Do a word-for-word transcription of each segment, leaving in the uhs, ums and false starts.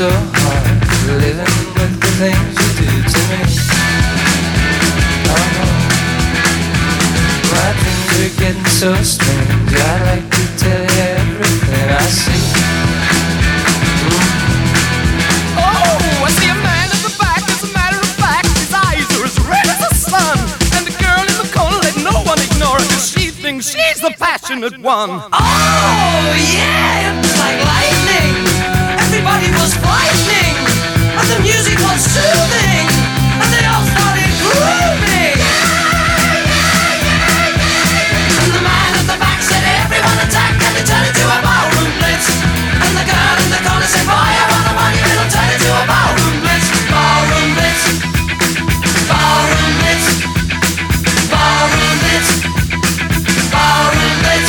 so hard, living with the things you do to me. Oh no, my dreams are getting so strange. I'd like to tell you everything I see. Mm. Oh, I see a man at the back. As a matter of fact, his eyes are as red as the sun. And the girl in the corner, let no one ignore her, 'cause she thinks she's the passionate one. Oh yeah, it was like lightning. Everybody was frightening, and the music was soothing, and they all started grooving. And the man at the back said, everyone attack, and they turned into a ballroom blitz. And the girl in the corner said, boy, I wanna want you, it'll turn into a ballroom blitz. Ballroom blitz, ballroom blitz, ballroom blitz, ballroom blitz.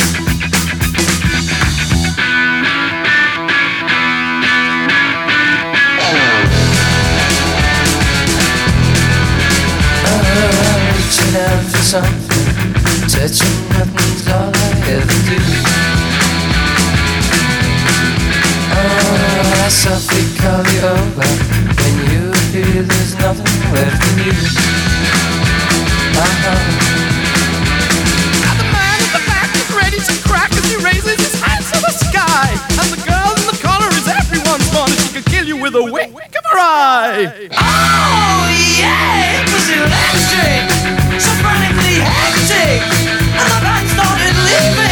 Reaching out for something, touching nothing's all I ever do. Oh, I softly call you over, when you appear there's nothing left in you. Uh-huh. Now the man at the back is ready to crack as he raises his hands to the sky. And the girl in the corner is everyone's fun, and she could kill you with a wink of her eye. Oh yeah, it was electric, so frantically hectic, and the band started leaving.